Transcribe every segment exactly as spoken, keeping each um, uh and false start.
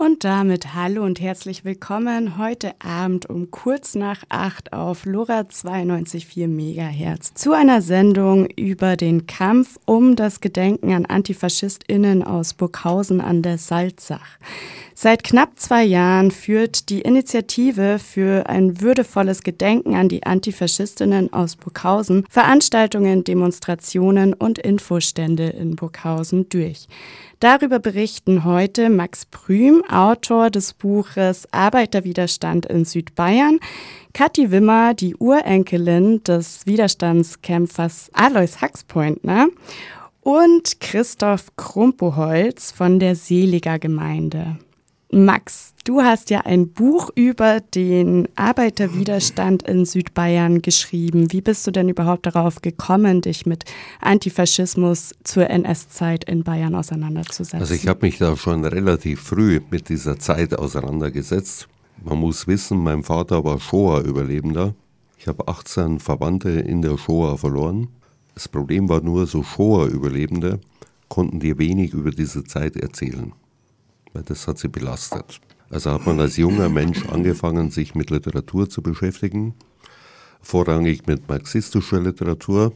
Und damit hallo und herzlich willkommen heute Abend um kurz nach acht auf LoRa zweiundneunzig Komma vier Megahertz zu einer Sendung über den Kampf um das Gedenken an AntifaschistInnen aus Burghausen an der Salzach. Seit knapp zwei Jahren führt die Initiative für ein würdevolles Gedenken an die Antifaschistinnen aus Burghausen Veranstaltungen, Demonstrationen und Infostände in Burghausen durch. Darüber berichten heute Max Prüm, Autor des Buches Arbeiterwiderstand in Südbayern, Kathi Wimmer, die Urenkelin des Widerstandskämpfers Alois Haxpointner und Christoph Krumpoholz von der Seliger Gemeinde. Max, du hast ja ein Buch über den Arbeiterwiderstand in Südbayern geschrieben. Wie bist du denn überhaupt darauf gekommen, dich mit Antifaschismus zur N S-Zeit in Bayern auseinanderzusetzen? Also ich habe mich da schon relativ früh mit dieser Zeit auseinandergesetzt. Man muss wissen, mein Vater war Shoah-Überlebender. Ich habe achtzehn Verwandte in der Shoah verloren. Das Problem war nur, so Shoah-Überlebende konnten dir wenig über diese Zeit erzählen, weil das hat sie belastet. Also hat man als junger Mensch angefangen, sich mit Literatur zu beschäftigen, vorrangig mit marxistischer Literatur,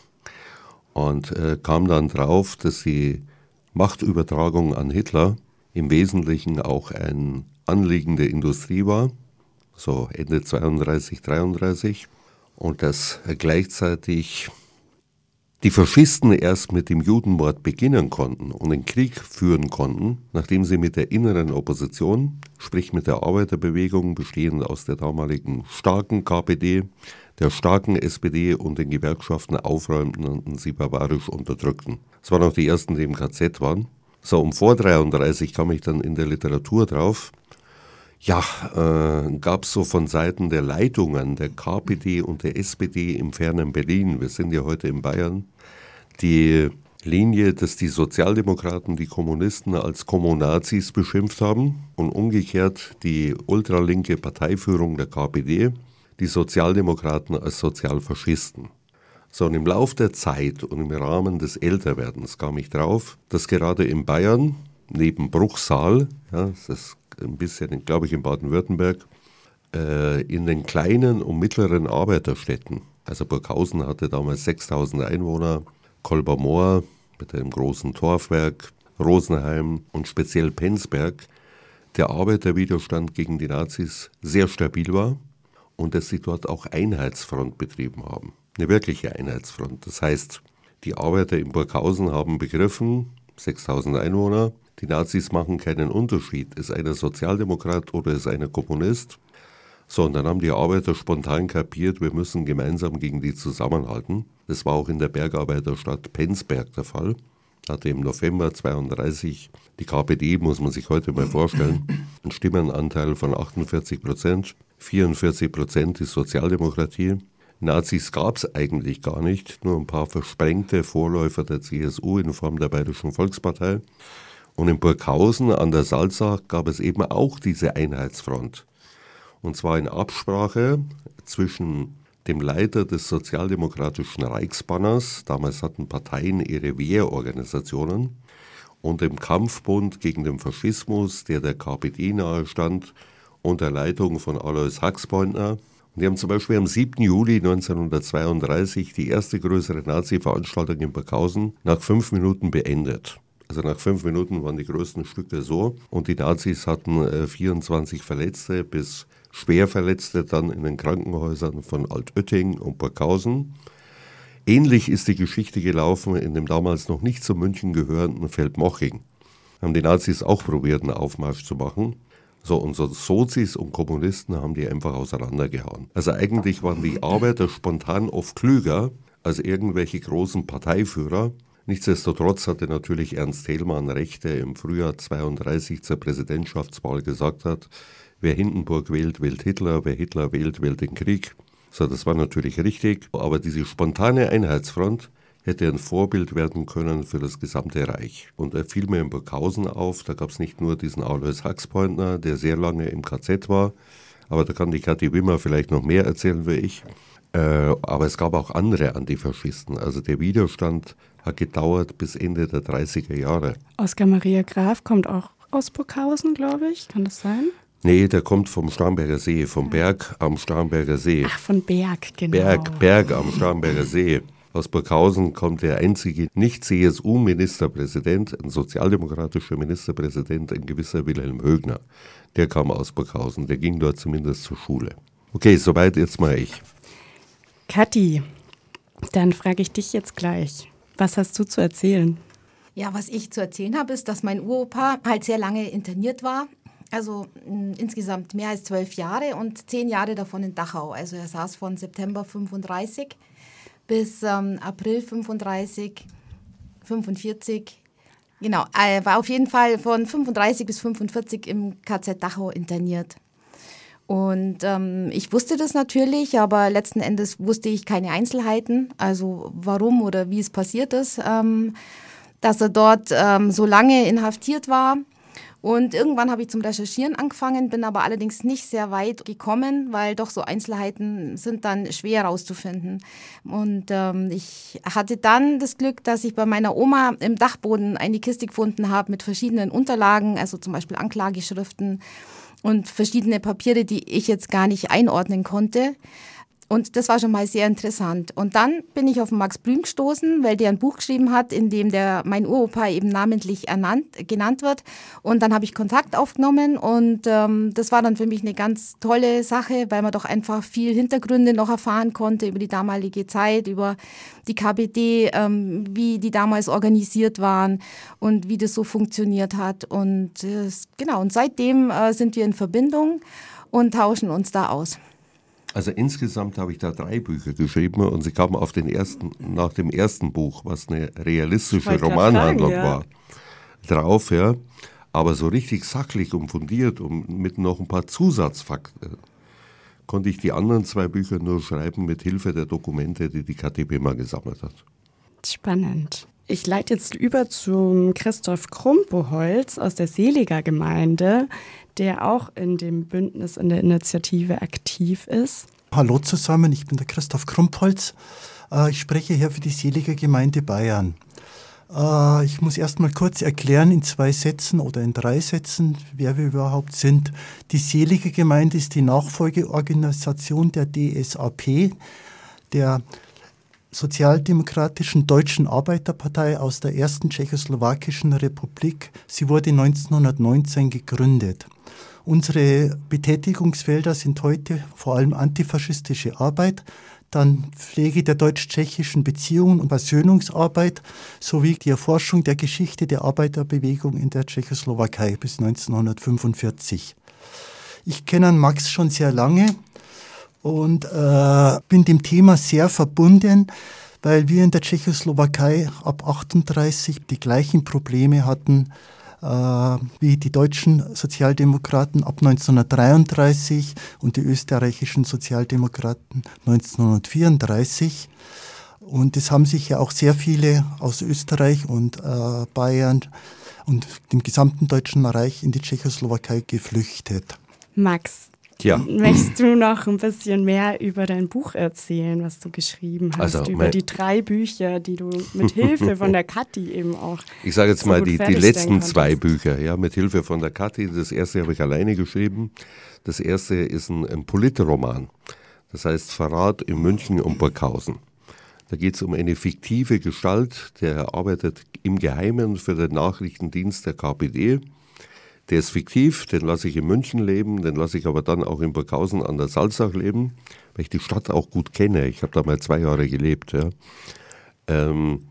und äh, kam dann drauf, dass die Machtübertragung an Hitler im Wesentlichen auch ein Anliegen der Industrie war, so Ende zweiunddreißig, dreiunddreißig, und dass äh, gleichzeitig die Faschisten erst mit dem Judenmord beginnen konnten und den Krieg führen konnten, nachdem sie mit der inneren Opposition, sprich mit der Arbeiterbewegung, bestehend aus der damaligen starken K P D, der starken S P D und den Gewerkschaften aufräumten und sie barbarisch unterdrückten. Das waren auch die ersten, die im K Z waren. So, um vor dreiunddreißig kam ich dann in der Literatur drauf. Ja, äh, gab es so von Seiten der Leitungen der K P D und der S P D im fernen Berlin, wir sind ja heute in Bayern, die Linie, dass die Sozialdemokraten die Kommunisten als Kommunazis beschimpft haben und umgekehrt die ultralinke Parteiführung der K P D die Sozialdemokraten als Sozialfaschisten. So, und im Lauf der Zeit und im Rahmen des Älterwerdens kam ich drauf, dass gerade in Bayern, neben Bruchsal, ja, das ist ein bisschen, glaube ich, in Baden-Württemberg, äh, in den kleinen und mittleren Arbeiterstädten, also Burghausen hatte damals sechstausend Einwohner, Kolbermoor mit einem großen Torfwerk, Rosenheim und speziell Penzberg, der Arbeiterwiderstand gegen die Nazis sehr stabil war und dass sie dort auch Einheitsfront betrieben haben. Eine wirkliche Einheitsfront. Das heißt, die Arbeiter in Burghausen haben begriffen, sechstausend Einwohner, die Nazis machen keinen Unterschied. Ist einer Sozialdemokrat oder ist einer Kommunist? So, und dann haben die Arbeiter spontan kapiert, wir müssen gemeinsam gegen die zusammenhalten. Das war auch in der Bergarbeiterstadt Penzberg der Fall. Hatte im November zweiunddreißig die K P D, muss man sich heute mal vorstellen, einen Stimmenanteil von achtundvierzig Prozent, vierundvierzig Prozent die Sozialdemokratie. Nazis gab es eigentlich gar nicht, nur ein paar versprengte Vorläufer der C S U in Form der Bayerischen Volkspartei. Und in Burghausen an der Salzach gab es eben auch diese Einheitsfront. Und zwar in Absprache zwischen dem Leiter des Sozialdemokratischen Reichsbanners, damals hatten Parteien ihre Wehrorganisationen, und dem Kampfbund gegen den Faschismus, der der K P D nahe stand, unter Leitung von Alois Haxpointner. Und die haben zum Beispiel am siebten Juli neunzehnhundertzweiunddreißig die erste größere Nazi-Veranstaltung in Burghausen nach fünf Minuten beendet. Also nach fünf Minuten waren die größten Stücke so, und die Nazis hatten äh, vierundzwanzig Verletzte bis Schwerverletzte dann in den Krankenhäusern von Altötting und Burghausen. Ähnlich ist die Geschichte gelaufen in dem damals noch nicht zu München gehörenden Feldmoching. Haben die Nazis auch probiert, einen Aufmarsch zu machen. So, und so Sozis und Kommunisten haben die einfach auseinandergehauen. Also eigentlich waren die Arbeiter spontan oft klüger als irgendwelche großen Parteiführer. Nichtsdestotrotz hatte natürlich Ernst Thälmann recht, der im Frühjahr zweiunddreißig zur Präsidentschaftswahl gesagt hat, wer Hindenburg wählt, wählt Hitler, wer Hitler wählt, wählt den Krieg. So, das war natürlich richtig, aber diese spontane Einheitsfront hätte ein Vorbild werden können für das gesamte Reich. Und er fiel mir in Burghausen auf, da gab es nicht nur diesen Alois Haxpointner, der sehr lange im K Z war, aber da kann die Kathi Wimmer vielleicht noch mehr erzählen wie ich. Äh, aber es gab auch andere Antifaschisten. Also der Widerstand hat gedauert bis Ende der dreißiger Jahre. Oskar Maria Graf kommt auch aus Burghausen, glaube ich. Kann das sein? Nee, der kommt vom Starnberger See, vom Berg am Starnberger See. Ach, von Berg, genau. Berg, Berg am Starnberger See. Aus Burghausen kommt der einzige Nicht-C S U-Ministerpräsident, ein sozialdemokratischer Ministerpräsident, ein gewisser Wilhelm Högner. Der kam aus Burghausen, der ging dort zumindest zur Schule. Okay, soweit jetzt mal ich. Kathi, dann frage ich dich jetzt gleich. Was hast du zu erzählen? Ja, was ich zu erzählen habe, ist, dass mein Uropa halt sehr lange interniert war. Also mh, insgesamt mehr als zwölf Jahre und zehn Jahre davon in Dachau. Also er saß von September fünfunddreißig bis ähm, April fünfunddreißig, fünfundvierzig. Genau, er war auf jeden Fall von fünfunddreißig bis fünfundvierzig im K Z Dachau interniert. Und ähm, ich wusste das natürlich, aber letzten Endes wusste ich keine Einzelheiten, also warum oder wie es passiert ist, ähm, dass er dort ähm, so lange inhaftiert war. Und irgendwann habe ich zum Recherchieren angefangen, bin aber allerdings nicht sehr weit gekommen, weil doch so Einzelheiten sind dann schwer herauszufinden. Und ähm, ich hatte dann das Glück, dass ich bei meiner Oma im Dachboden eine Kiste gefunden habe mit verschiedenen Unterlagen, also zum Beispiel Anklageschriften und verschiedene Papiere, die ich jetzt gar nicht einordnen konnte. Und das war schon mal sehr interessant. Und dann bin ich auf Max Blüm gestoßen, weil der ein Buch geschrieben hat, in dem der mein Uropa eben namentlich ernannt, genannt wird. Und dann habe ich Kontakt aufgenommen und ähm, das war dann für mich eine ganz tolle Sache, weil man doch einfach viel Hintergründe noch erfahren konnte über die damalige Zeit, über die K P D, ähm, wie die damals organisiert waren und wie das so funktioniert hat. Und äh, genau, und seitdem äh, sind wir in Verbindung und tauschen uns da aus. Also insgesamt habe ich da drei Bücher geschrieben und sie kamen auf den ersten, nach dem ersten Buch, was eine realistische Romanhandlung fragen, ja. war, drauf, ja. Aber so richtig sachlich und fundiert und mit noch ein paar Zusatzfakten konnte ich die anderen zwei Bücher nur schreiben mit Hilfe der Dokumente, die die Kathi Bimmer gesammelt hat. Spannend. Ich leite jetzt über zum Christoph Krumpeholz aus der Seliger Gemeinde, der auch in dem Bündnis, in der Initiative aktiv ist. Hallo zusammen, ich bin der Christoph Krumpeholz. Ich spreche hier für die Seliger Gemeinde Bayern. Ich muss erst mal kurz erklären in zwei Sätzen oder in drei Sätzen, wer wir überhaupt sind. Die Seliger Gemeinde ist die Nachfolgeorganisation der D S A P, der Sozialdemokratischen Deutschen Arbeiterpartei aus der ersten Tschechoslowakischen Republik. Sie wurde neunzehnhundertneunzehn gegründet. Unsere Betätigungsfelder sind heute vor allem antifaschistische Arbeit, dann Pflege der deutsch-tschechischen Beziehungen und Versöhnungsarbeit sowie die Erforschung der Geschichte der Arbeiterbewegung in der Tschechoslowakei bis neunzehnhundertfünfundvierzig. Ich kenne Max schon sehr lange und äh, bin dem Thema sehr verbunden, weil wir in der Tschechoslowakei ab achtunddreißig die gleichen Probleme hatten äh, wie die deutschen Sozialdemokraten ab neunzehnhundertdreiunddreißig und die österreichischen Sozialdemokraten neunzehnhundertvierunddreißig. Und es haben sich ja auch sehr viele aus Österreich und äh, Bayern und dem gesamten Deutschen Reich in die Tschechoslowakei geflüchtet. Max, ja. Möchtest du noch ein bisschen mehr über dein Buch erzählen, was du geschrieben hast, also, über die drei Bücher, die du mit Hilfe von der Kathi eben auch Ich sage jetzt so mal die, die letzten zwei Bücher, ja, mit Hilfe von der Kathi. Das erste habe ich alleine geschrieben. Das erste ist ein, ein Politroman. Das heißt Verrat in München und Burghausen. Da geht es um eine fiktive Gestalt, der arbeitet im Geheimen für den Nachrichtendienst der K P D. Der ist fiktiv, den lasse ich in München leben, den lasse ich aber dann auch in Burghausen an der Salzach leben, weil ich die Stadt auch gut kenne. Ich habe da mal zwei Jahre gelebt. Ja, ähm,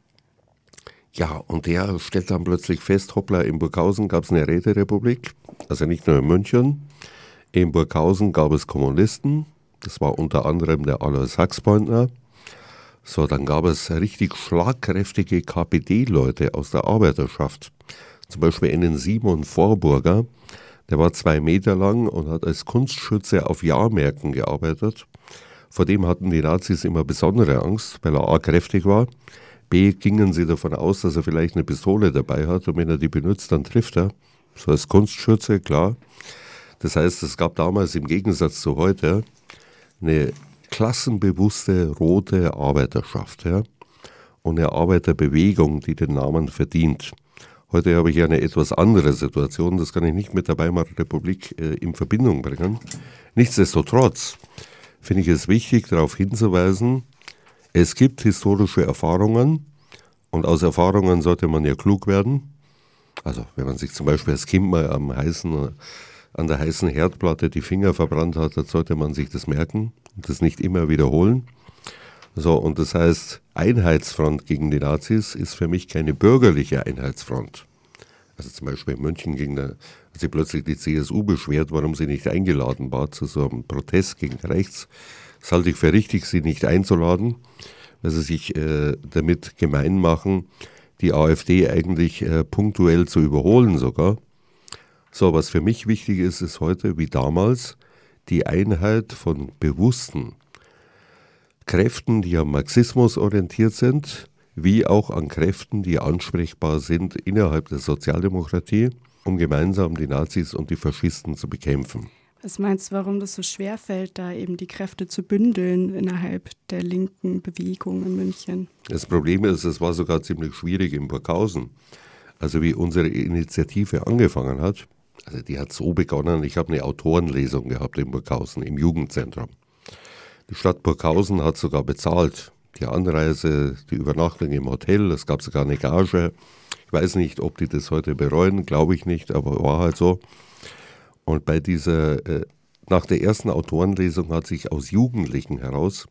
ja und der stellt dann plötzlich fest, hoppla, in Burghausen gab es eine Räterepublik, also nicht nur in München. In Burghausen gab es Kommunisten, das war unter anderem der Alois Haxpointner. So, dann gab es richtig schlagkräftige K P D-Leute aus der Arbeiterschaft. Zum Beispiel einen Simon Vorburger, der war zwei Meter lang und hat als Kunstschütze auf Jahrmärkten gearbeitet. Vor dem hatten die Nazis immer besondere Angst, weil er A, kräftig war, B, gingen sie davon aus, dass er vielleicht eine Pistole dabei hat und wenn er die benutzt, dann trifft er. So als Kunstschütze, klar. Das heißt, es gab damals im Gegensatz zu heute eine klassenbewusste rote Arbeiterschaft, ja, und eine Arbeiterbewegung, die den Namen verdient. Heute habe ich eine etwas andere Situation, das kann ich nicht mit der Weimarer Republik äh, in Verbindung bringen. Nichtsdestotrotz finde ich es wichtig, darauf hinzuweisen, es gibt historische Erfahrungen und aus Erfahrungen sollte man ja klug werden. Also wenn man sich zum Beispiel als Kind mal am heißen, an der heißen Herdplatte die Finger verbrannt hat, dann sollte man sich das merken und das nicht immer wiederholen. So, und das heißt, Einheitsfront gegen die Nazis ist für mich keine bürgerliche Einheitsfront. Also zum Beispiel in München ging da, hat sich plötzlich die C S U beschwert, warum sie nicht eingeladen war zu so einem Protest gegen rechts. Das halte ich für richtig, sie nicht einzuladen, weil sie sich äh, damit gemein machen, die AfD eigentlich äh, punktuell zu überholen sogar. So, was für mich wichtig ist, ist heute wie damals die Einheit von bewussten Kräften, die am Marxismus orientiert sind, wie auch an Kräften, die ansprechbar sind innerhalb der Sozialdemokratie, um gemeinsam die Nazis und die Faschisten zu bekämpfen. Was meinst du, warum das so schwer fällt, da eben die Kräfte zu bündeln innerhalb der linken Bewegung in München? Das Problem ist, es war sogar ziemlich schwierig in Burghausen. Also wie unsere Initiative angefangen hat, also die hat so begonnen, ich habe eine Autorenlesung gehabt in Burghausen im Jugendzentrum. Die Stadt Burghausen hat sogar bezahlt, die Anreise, die Übernachtung im Hotel, es gab sogar eine Gage. Ich weiß nicht, ob die das heute bereuen, glaube ich nicht, aber war halt so. Und bei dieser, äh, nach der ersten Autorenlesung hat sich aus Jugendlichen heraus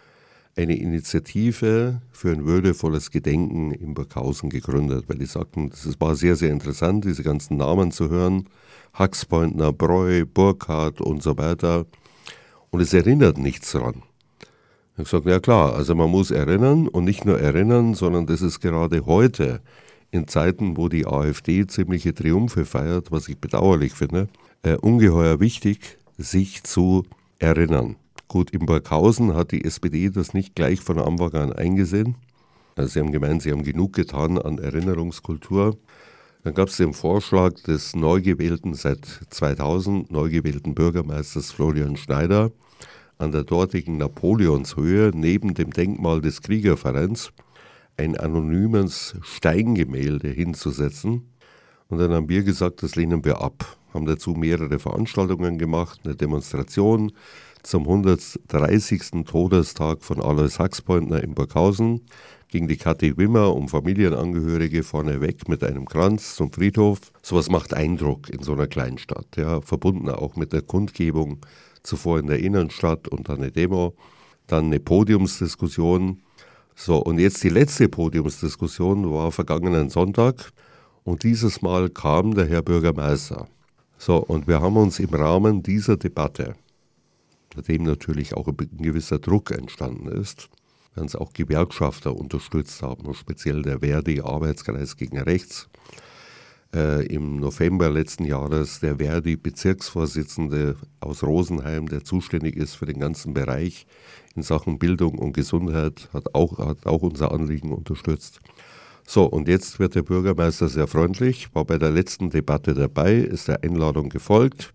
eine Initiative für ein würdevolles Gedenken in Burghausen gegründet, weil die sagten, es war sehr, sehr interessant, diese ganzen Namen zu hören, Haxpointner, Breu, Burkhardt und so weiter. Und es erinnert nichts daran. Ich habe gesagt, ja klar, also man muss erinnern und nicht nur erinnern, sondern das ist gerade heute, in Zeiten, wo die AfD ziemliche Triumphe feiert, was ich bedauerlich finde, äh, ungeheuer wichtig, sich zu erinnern. Gut, in Burghausen hat die S P D das nicht gleich von Anfang an eingesehen. Also sie haben gemeint, sie haben genug getan an Erinnerungskultur. Dann gab es den Vorschlag des neu gewählten, seit zweitausend neu gewählten Bürgermeisters Florian Schneider, an der dortigen Napoleonshöhe neben dem Denkmal des Kriegervereins ein anonymes Steingemälde hinzusetzen. Und dann haben wir gesagt, das lehnen wir ab. Haben dazu mehrere Veranstaltungen gemacht, eine Demonstration zum hundertdreißigsten Todestag von Alois Haxpointner in Burghausen, ging die Kathi Wimmer um Familienangehörige vorneweg mit einem Kranz zum Friedhof. Sowas macht Eindruck in so einer Kleinstadt, ja, verbunden auch mit der Kundgebung zuvor in der Innenstadt und dann eine Demo, dann eine Podiumsdiskussion. So, und jetzt die letzte Podiumsdiskussion war vergangenen Sonntag und dieses Mal kam der Herr Bürgermeister. So, und wir haben uns im Rahmen dieser Debatte, nachdem natürlich auch ein gewisser Druck entstanden ist, wenn es auch Gewerkschafter unterstützt haben, und speziell der Verdi Arbeitskreis gegen Rechts. Äh, Im November letzten Jahres der Verdi-Bezirksvorsitzende aus Rosenheim, der zuständig ist für den ganzen Bereich in Sachen Bildung und Gesundheit, hat auch, hat auch unser Anliegen unterstützt. So, und jetzt wird der Bürgermeister sehr freundlich, war bei der letzten Debatte dabei, ist der Einladung gefolgt.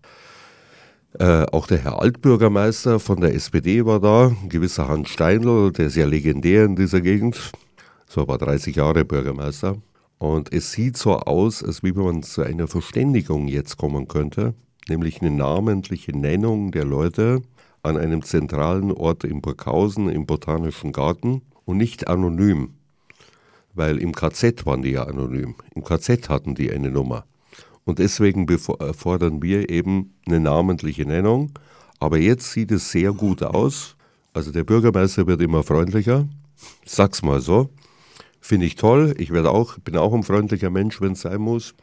Äh, auch der Herr Altbürgermeister von der S P D war da, ein gewisser Hans Steindl, der ist ja legendär in dieser Gegend, so war dreißig Jahre Bürgermeister. Und es sieht so aus, als wie man zu einer Verständigung jetzt kommen könnte, nämlich eine namentliche Nennung der Leute an einem zentralen Ort in Burghausen im Botanischen Garten und nicht anonym, weil im K Z waren die ja anonym, im K Z hatten die eine Nummer. Und deswegen fordern wir eben eine namentliche Nennung. Aber jetzt sieht es sehr gut aus. Also der Bürgermeister wird immer freundlicher. Sag's mal so. Finde ich toll. Ich werde auch, bin auch ein freundlicher Mensch, wenn es sein muss.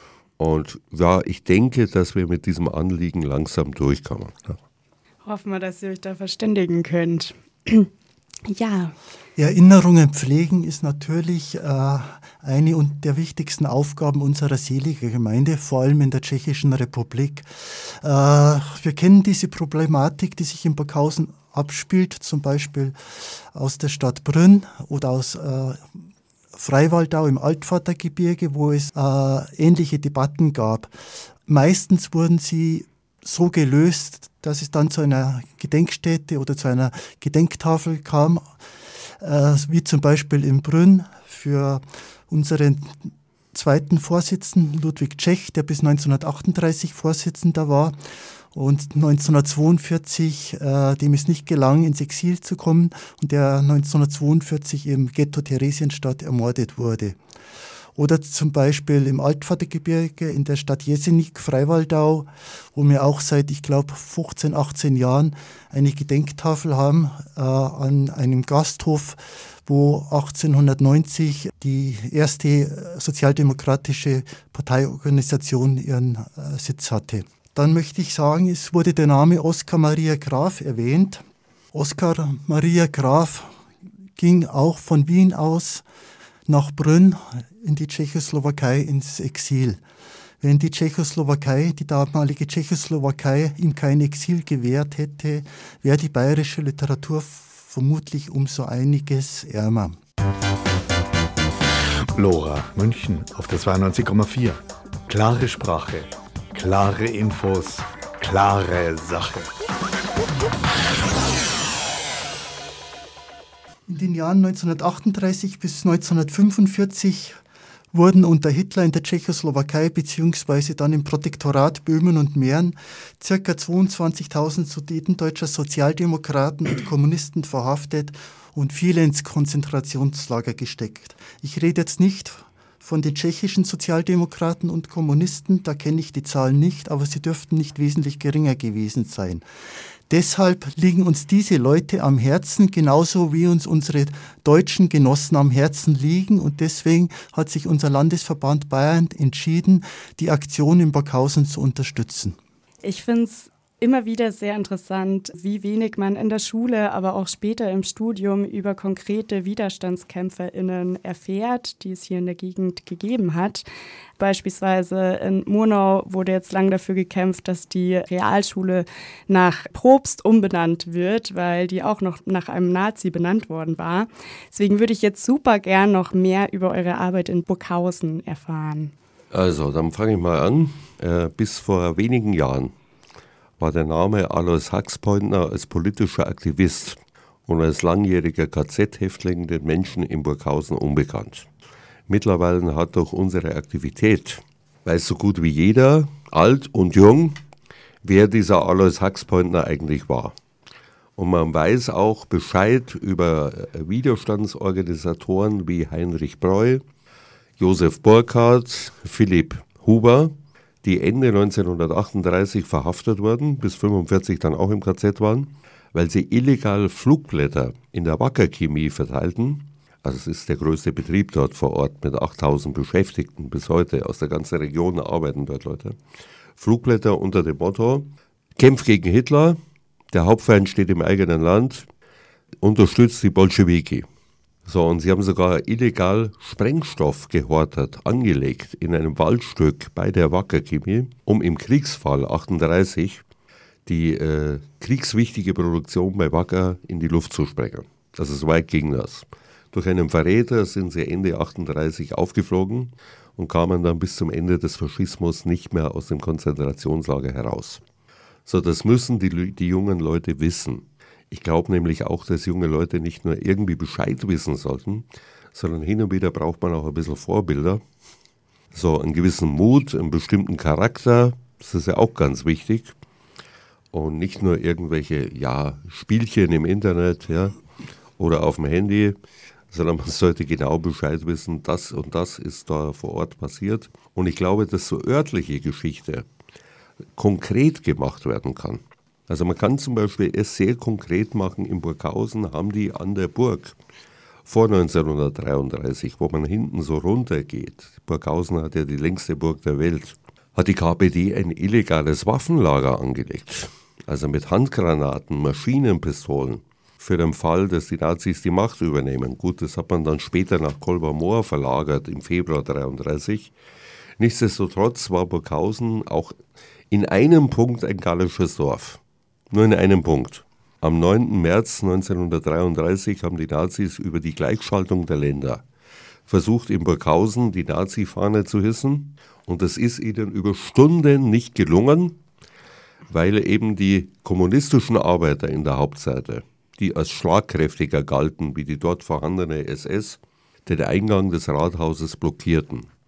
Und ja, ich denke, dass wir mit diesem Anliegen langsam durchkommen. Ja. Hoffen wir, dass ihr euch da verständigen könnt. Ja. Erinnerungen pflegen ist natürlich äh, eine der wichtigsten Aufgaben unserer seligen Gemeinde, vor allem in der Tschechischen Republik. Äh, wir kennen diese Problematik, die sich in Burghausen abspielt, zum Beispiel aus der Stadt Brünn oder aus äh, Freiwaldau im Altvatergebirge, wo es äh, ähnliche Debatten gab. Meistens wurden sie so gelöst, dass es dann zu einer Gedenkstätte oder zu einer Gedenktafel kam, äh, wie zum Beispiel in Brünn für unseren zweiten Vorsitzenden, Ludwig Tschech, der bis neunzehnhundertachtunddreißig Vorsitzender war und neunzehnhundertzweiundvierzig, äh, dem es nicht gelang, ins Exil zu kommen und der neunzehnhundertzweiundvierzig im Ghetto Theresienstadt ermordet wurde. Oder zum Beispiel im Altvatergebirge in der Stadt Jeseník, Freiwaldau, wo wir auch seit, ich glaube, fünfzehn, achtzehn Jahren eine Gedenktafel haben äh, an einem Gasthof, wo achtzehnhundertneunzig die erste sozialdemokratische Parteiorganisation ihren äh, Sitz hatte. Dann möchte ich sagen, es wurde der Name Oskar Maria Graf erwähnt. Oskar Maria Graf ging auch von Wien aus nach Brünn in die Tschechoslowakei ins Exil. Wenn die Tschechoslowakei, die damalige Tschechoslowakei, ihm kein Exil gewährt hätte, wäre die bayerische Literatur vermutlich um so einiges ärmer. Lora, München auf der zweiundneunzig Komma vier. Klare Sprache, klare Infos, klare Sache. In den Jahren neunzehnhundertachtunddreißig bis neunzehnhundertfünfundvierzig wurden unter Hitler in der Tschechoslowakei bzw. dann im Protektorat Böhmen und Mähren ca. zweiundzwanzigtausend sudetendeutscher Sozialdemokraten und Kommunisten verhaftet und viele ins Konzentrationslager gesteckt. Ich rede jetzt nicht von den tschechischen Sozialdemokraten und Kommunisten, da kenne ich die Zahlen nicht, aber sie dürften nicht wesentlich geringer gewesen sein. Deshalb liegen uns diese Leute am Herzen, genauso wie uns unsere deutschen Genossen am Herzen liegen. Und deswegen hat sich unser Landesverband Bayern entschieden, die Aktion in Burghausen zu unterstützen. Ich finde es immer wieder sehr interessant, wie wenig man in der Schule, aber auch später im Studium über konkrete WiderstandskämpferInnen erfährt, die es hier in der Gegend gegeben hat. Beispielsweise in Murnau wurde jetzt lang dafür gekämpft, dass die Realschule nach Probst umbenannt wird, weil die auch noch nach einem Nazi benannt worden war. Deswegen würde ich jetzt super gern noch mehr über eure Arbeit in Burghausen erfahren. Also, dann fange ich mal an. Äh, bis vor wenigen Jahren war der Name Alois Haxpointner als politischer Aktivist und als langjähriger K Z-Häftling den Menschen in Burghausen unbekannt. Mittlerweile hat durch unsere Aktivität, weiß so gut wie jeder, alt und jung, wer dieser Alois Haxpointner eigentlich war. Und man weiß auch Bescheid über Widerstandsorganisatoren wie Heinrich Breu, Josef Burckhardt, Philipp Huber, die Ende neunzehnhundertachtunddreißig verhaftet wurden, bis fünfundvierzig dann auch im K Z waren, weil sie illegal Flugblätter in der Wacker Chemie verteilten. Also es ist der größte Betrieb dort vor Ort mit achttausend Beschäftigten bis heute. Aus der ganzen Region arbeiten dort Leute. Flugblätter unter dem Motto: Kämpft gegen Hitler, der Hauptfeind steht im eigenen Land, unterstützt die Bolschewiki. So, und sie haben sogar illegal Sprengstoff gehortet, angelegt in einem Waldstück bei der Wacker Chemie, um im Kriegsfall achtunddreißig die äh, kriegswichtige Produktion bei Wacker in die Luft zu sprengen. Also so weit ging das. Durch einen Verräter sind sie Ende achtunddreißig aufgeflogen und kamen dann bis zum Ende des Faschismus nicht mehr aus dem Konzentrationslager heraus. So, das müssen die, die jungen Leute wissen. Ich glaube nämlich auch, dass junge Leute nicht nur irgendwie Bescheid wissen sollten, sondern hin und wieder braucht man auch ein bisschen Vorbilder. So einen gewissen Mut, einen bestimmten Charakter, das ist ja auch ganz wichtig. Und nicht nur irgendwelche ja, Spielchen im Internet ja, oder auf dem Handy, sondern man sollte genau Bescheid wissen, das und das ist da vor Ort passiert. Und ich glaube, dass so örtliche Geschichte konkret gemacht werden kann. Also man kann zum Beispiel es sehr konkret machen. In Burghausen haben die an der Burg vor neunzehnhundertdreiunddreißig, wo man hinten so runter geht, Burghausen hat ja die längste Burg der Welt, hat die K P D ein illegales Waffenlager angelegt. Also mit Handgranaten, Maschinenpistolen, für den Fall, dass die Nazis die Macht übernehmen. Gut, das hat man dann später nach Kolbermoor verlagert, im Februar neunzehnhundertdreiunddreißig. Nichtsdestotrotz war Burghausen auch in einem Punkt ein gallisches Dorf. Nur in einem Punkt. Am neunten März neunzehnhundertdreiunddreißig haben die Nazis über die Gleichschaltung der Länder versucht, in Burghausen die Nazi-Fahne zu hissen. Und das ist ihnen über Stunden nicht gelungen, weil eben die kommunistischen Arbeiter in der Hauptseite, die als schlagkräftiger galten wie die dort vorhandene S S, den Eingang des Rathauses blockierten.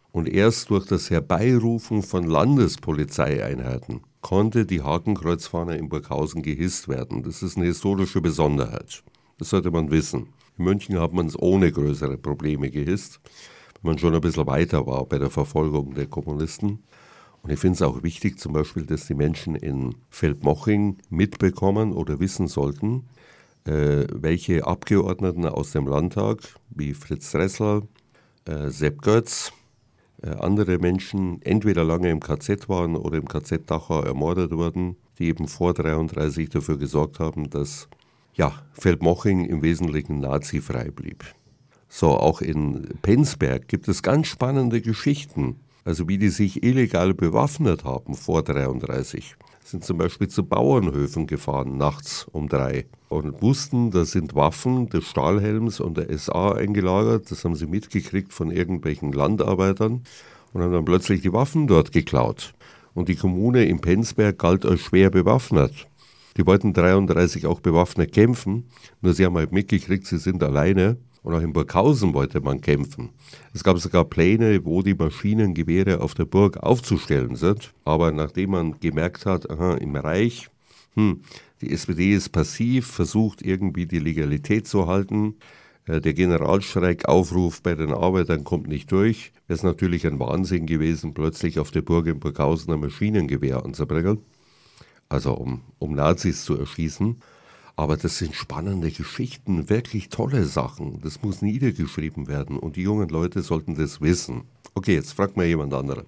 Und erst durch das Herbeirufen von Landespolizeieinheiten konnte die Hakenkreuzfahne in Burghausen gehisst werden. Das ist eine historische Besonderheit. Das sollte man wissen. In München hat man es ohne größere Probleme gehisst, wenn man schon ein bisschen weiter war bei der Verfolgung der Kommunisten. Und ich finde es auch wichtig zum Beispiel, dass die Menschen in Feldmoching mitbekommen oder wissen sollten, äh, welche Abgeordneten aus dem Landtag, wie Fritz Dressel, äh, Sepp Götz, äh, andere Menschen entweder lange im K Z waren oder im K Z Dachau ermordet wurden, die eben vor dreiunddreißig dafür gesorgt haben, dass ja, Feldmoching im Wesentlichen nazifrei blieb. So, auch in Penzberg gibt es ganz spannende Geschichten. Also wie die sich illegal bewaffnet haben vor dreiunddreißig. Sind zum Beispiel zu Bauernhöfen gefahren, nachts um drei. Und wussten, da sind Waffen des Stahlhelms und der S A eingelagert. Das haben sie mitgekriegt von irgendwelchen Landarbeitern und haben dann plötzlich die Waffen dort geklaut. Und die Kommune in Penzberg galt als schwer bewaffnet. Die wollten dreiunddreißig auch bewaffnet kämpfen, nur sie haben halt mitgekriegt, sie sind alleine. Und auch in Burghausen wollte man kämpfen. Es gab sogar Pläne, wo die Maschinengewehre auf der Burg aufzustellen sind. Aber nachdem man gemerkt hat, aha, im Reich, hm, die S P D ist passiv, versucht irgendwie die Legalität zu halten, äh, der Generalstreikaufruf bei den Arbeitern kommt nicht durch, wäre es natürlich ein Wahnsinn gewesen, plötzlich auf der Burg in Burghausen ein Maschinengewehr anzubringen. Also um, um Nazis zu erschießen. Aber das sind spannende Geschichten, wirklich tolle Sachen. Das muss niedergeschrieben werden und die jungen Leute sollten das wissen. Okay, jetzt fragt mal jemand anderen.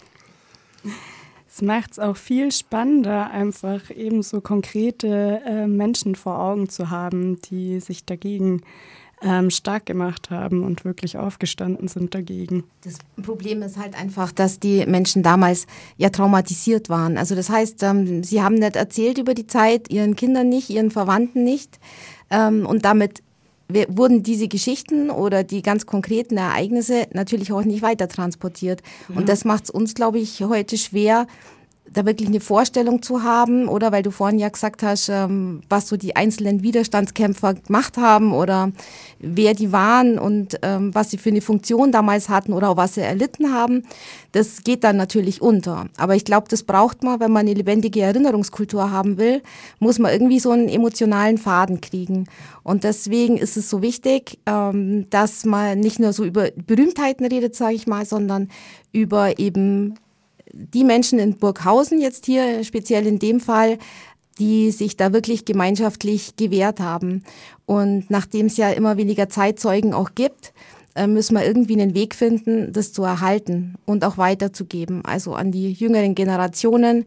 Es macht es auch viel spannender, einfach eben so konkrete äh, Menschen vor Augen zu haben, die sich dagegen ähm, stark gemacht haben und wirklich aufgestanden sind dagegen. Das Problem ist halt einfach, dass die Menschen damals ja traumatisiert waren. Also das heißt, ähm, sie haben nicht erzählt über die Zeit, ihren Kindern nicht, ihren Verwandten nicht. Ähm, und damit wurden diese Geschichten oder die ganz konkreten Ereignisse natürlich auch nicht weiter transportiert. Ja. Und das macht es uns, glaube ich, heute schwer, da wirklich eine Vorstellung zu haben, oder weil du vorhin ja gesagt hast, ähm, was so die einzelnen Widerstandskämpfer gemacht haben oder wer die waren und ähm, was sie für eine Funktion damals hatten oder auch was sie erlitten haben, das geht dann natürlich unter. Aber ich glaube, das braucht man, wenn man eine lebendige Erinnerungskultur haben will, muss man irgendwie so einen emotionalen Faden kriegen. Und deswegen ist es so wichtig, ähm, dass man nicht nur so über Berühmtheiten redet, sage ich mal, sondern über eben die Menschen in Burghausen jetzt hier, speziell in dem Fall, die sich da wirklich gemeinschaftlich gewehrt haben. Und nachdem es ja immer weniger Zeitzeugen auch gibt, müssen wir irgendwie einen Weg finden, das zu erhalten und auch weiterzugeben, also an die jüngeren Generationen.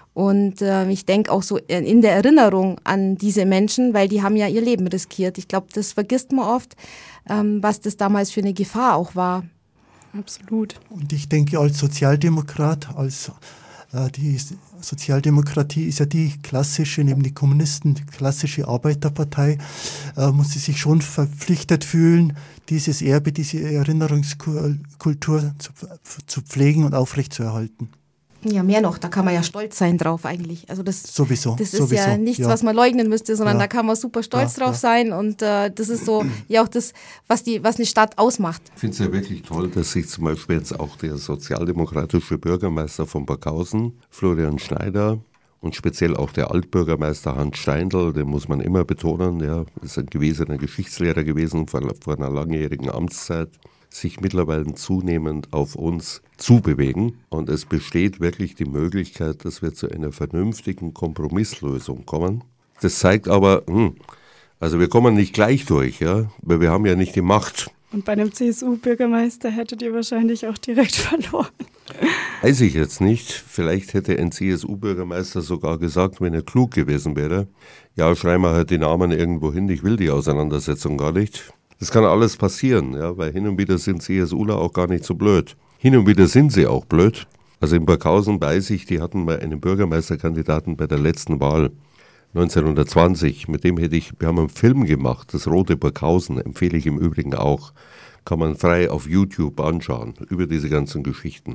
Und äh, ich denke auch so in der Erinnerung an diese Menschen, weil die haben ja ihr Leben riskiert. Ich glaube, das vergisst man oft, ähm, was das damals für eine Gefahr auch war. Absolut. Und ich denke, als Sozialdemokrat, als äh, die Sozialdemokratie ist ja die klassische, neben den Kommunisten, die klassische Arbeiterpartei, äh, muss sie sich schon verpflichtet fühlen, dieses Erbe, diese Erinnerungskultur zu, zu pflegen und aufrechtzuerhalten. Ja, mehr noch, da kann man ja stolz sein drauf eigentlich. Also das, sowieso, das ist sowieso, ja nichts, ja. was man leugnen müsste, sondern ja. da kann man super stolz ja, drauf ja. sein und äh, das ist so ja auch das, was, die, was eine Stadt ausmacht. Ich finde es ja wirklich toll, dass sich zum Beispiel jetzt auch der sozialdemokratische Bürgermeister von Burghausen, Florian Schneider, und speziell auch der Altbürgermeister Hans Steindl, den muss man immer betonen, ja, ist ein gewesener Geschichtslehrer gewesen vor, vor einer langjährigen Amtszeit, sich mittlerweile zunehmend auf uns zubewegen. Und es besteht wirklich die Möglichkeit, dass wir zu einer vernünftigen Kompromisslösung kommen. Das zeigt aber, hm, also wir kommen nicht gleich durch, ja, weil wir haben ja nicht die Macht. Und bei einem C S U-Bürgermeister hättet ihr wahrscheinlich auch direkt verloren. Weiß ich jetzt nicht. Vielleicht hätte ein C S U-Bürgermeister sogar gesagt, wenn er klug gewesen wäre, ja, schreiben wir halt die Namen irgendwo hin, ich will die Auseinandersetzung gar nicht. Das kann alles passieren, ja, weil hin und wieder sind CSUler auch gar nicht so blöd. Hin und wieder sind sie auch blöd. Also in Burghausen weiß ich, die hatten mal einen Bürgermeisterkandidaten bei der letzten Wahl neunzehnhundertzwanzig. Mit dem hätte ich, wir haben einen Film gemacht, das Rote Burghausen, empfehle ich im Übrigen auch. Kann man frei auf YouTube anschauen, über diese ganzen Geschichten.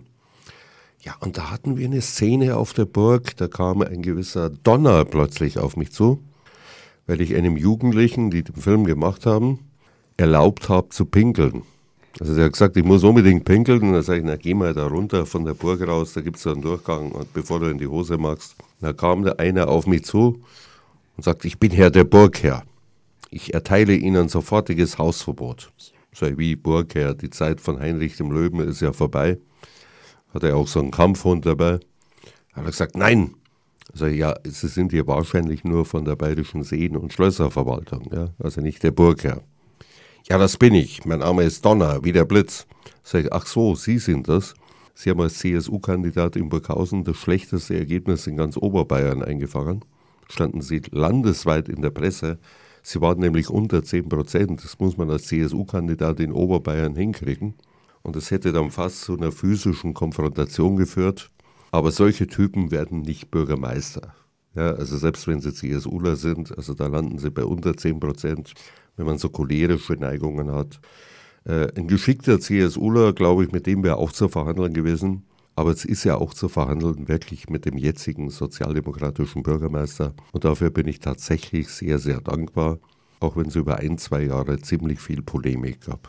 Ja, und da hatten wir eine Szene auf der Burg, da kam ein gewisser Donner plötzlich auf mich zu, weil ich einem Jugendlichen, die den Film gemacht haben, erlaubt habe zu pinkeln. Also der hat gesagt, ich muss unbedingt pinkeln. Und dann sage ich, na geh mal da runter von der Burg raus, da gibt es einen Durchgang, und bevor du in die Hose machst. Da kam da einer auf mich zu und sagt, ich bin Herr der Burgherr. Ich erteile Ihnen sofortiges Hausverbot. Sag ich, wie Burgherr, die Zeit von Heinrich dem Löwen ist ja vorbei. Hat er auch so einen Kampfhund dabei. Hat er gesagt, nein. Sag ich, ja, Sie sind hier wahrscheinlich nur von der Bayerischen Seen- und Schlösserverwaltung, ja? Also nicht der Burgherr. Ja, das bin ich. Mein Name ist Donner, wie der Blitz. Sag ich, ach so, Sie sind das. Sie haben als C S U-Kandidat in Burghausen das schlechteste Ergebnis in ganz Oberbayern eingefahren. Standen Sie landesweit in der Presse. Sie waren nämlich unter zehn Prozent. Das muss man als C S U-Kandidat in Oberbayern hinkriegen. Und das hätte dann fast zu einer physischen Konfrontation geführt. Aber solche Typen werden nicht Bürgermeister. Ja, also selbst wenn sie CSUler sind, also da landen sie bei unter zehn Prozent. Wenn man so cholerische Neigungen hat. Äh, ein geschickter CSUler, glaube ich, mit dem wäre auch zu verhandeln gewesen. Aber es ist ja auch zu verhandeln wirklich mit dem jetzigen sozialdemokratischen Bürgermeister. Und dafür bin ich tatsächlich sehr, sehr dankbar, auch wenn es über ein, zwei Jahre ziemlich viel Polemik gab.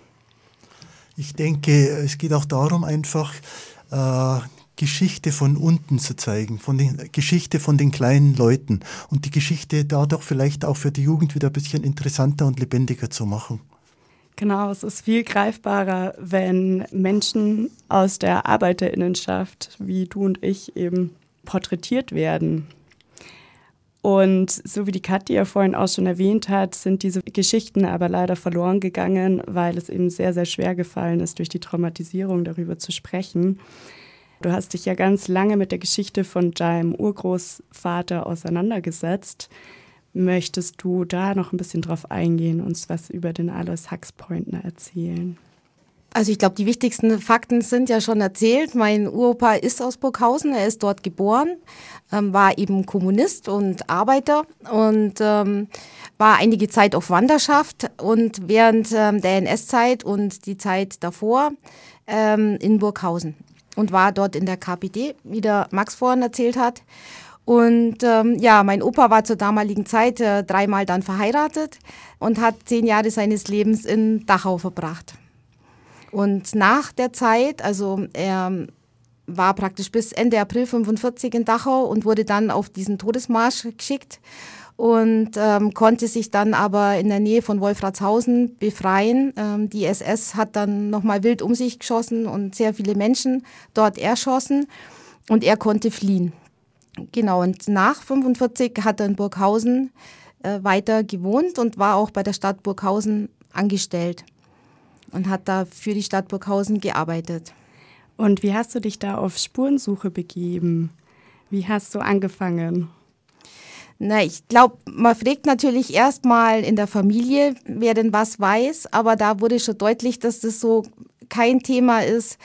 Ich denke, es geht auch darum, einfach äh, Geschichte von unten zu zeigen, von den, Geschichte von den kleinen Leuten und die Geschichte dadurch vielleicht auch für die Jugend wieder ein bisschen interessanter und lebendiger zu machen. Genau, es ist viel greifbarer, wenn Menschen aus der ArbeiterInnenschaft, wie du und ich, eben porträtiert werden. Und so wie die Kathi ja vorhin auch schon erwähnt hat, sind diese Geschichten aber leider verloren gegangen, weil es eben sehr, sehr schwer gefallen ist, durch die Traumatisierung darüber zu sprechen. Du hast dich ja ganz lange mit der Geschichte von deinem Urgroßvater auseinandergesetzt. Möchtest du da noch ein bisschen drauf eingehen, uns was über den Alois Haxpointner erzählen? Also ich glaube, die wichtigsten Fakten sind ja schon erzählt. Mein Uropa ist aus Burghausen, er ist dort geboren, ähm, war eben Kommunist und Arbeiter und ähm, war einige Zeit auf Wanderschaft und während ähm, der N S-Zeit und die Zeit davor ähm, in Burghausen. Und war dort in der K P D, wie der Max vorhin erzählt hat. Und ähm, ja, mein Opa war zur damaligen Zeit äh, dreimal dann verheiratet und hat zehn Jahre seines Lebens in Dachau verbracht. Und nach der Zeit, also er war praktisch bis Ende April fünfundvierzig in Dachau und wurde dann auf diesen Todesmarsch geschickt und ähm, konnte sich dann aber in der Nähe von Wolfratshausen befreien. Ähm, die S S hat dann nochmal wild um sich geschossen und sehr viele Menschen dort erschossen und er konnte fliehen. Genau, und nach fünfundvierzig hat er in Burghausen äh, weiter gewohnt und war auch bei der Stadt Burghausen angestellt und hat da für die Stadt Burghausen gearbeitet. Und wie hast du dich da auf Spurensuche begeben? Wie hast du angefangen? Na, ich glaube, man fragt natürlich erstmal in der Familie, wer denn was weiß, aber da wurde schon deutlich, dass das so kein Thema ist,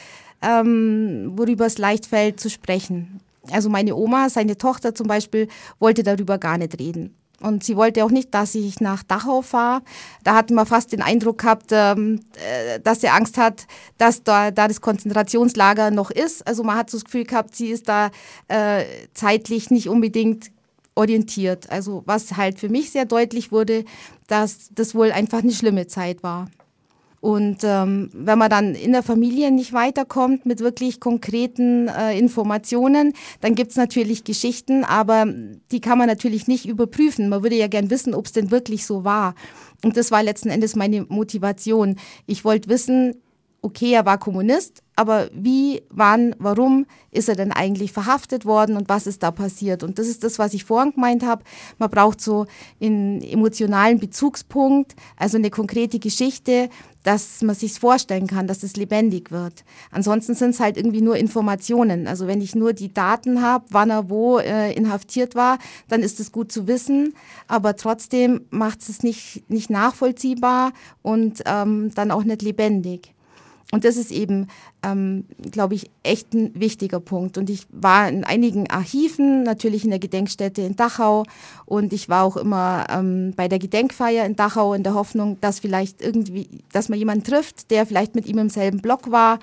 ähm, worüber es leicht fällt zu sprechen. Also meine Oma, seine Tochter zum Beispiel, wollte darüber gar nicht reden. Und sie wollte auch nicht, dass ich nach Dachau fahre. Da hatten wir fast den Eindruck gehabt, ähm, äh, dass sie Angst hat, dass da, da das Konzentrationslager noch ist. Also man hat so das Gefühl gehabt, sie ist da äh, zeitlich nicht unbedingt orientiert. Also was halt für mich sehr deutlich wurde, dass das wohl einfach eine schlimme Zeit war. Und ähm, wenn man dann in der Familie nicht weiterkommt mit wirklich konkreten äh, Informationen, dann gibt's natürlich Geschichten, aber die kann man natürlich nicht überprüfen. Man würde ja gern wissen, ob es denn wirklich so war. Und das war letzten Endes meine Motivation. Ich wollte wissen, okay, er war Kommunist, aber wie, wann, warum ist er denn eigentlich verhaftet worden und was ist da passiert? Und das ist das, was ich vorhin gemeint habe. Man braucht so einen emotionalen Bezugspunkt, also eine konkrete Geschichte, dass man sich vorstellen kann, dass es lebendig wird. Ansonsten sind es halt irgendwie nur Informationen. Also wenn ich nur die Daten habe, wann er wo äh, inhaftiert war, dann ist es gut zu wissen, aber trotzdem macht es nicht, nicht nachvollziehbar und ähm, dann auch nicht lebendig. Und das ist eben, ähm, glaube ich, echt ein wichtiger Punkt. Und ich war in einigen Archiven, natürlich in der Gedenkstätte in Dachau. Und ich war auch immer ähm, bei der Gedenkfeier in Dachau in der Hoffnung, dass vielleicht irgendwie, dass man jemanden trifft, der vielleicht mit ihm im selben Block war.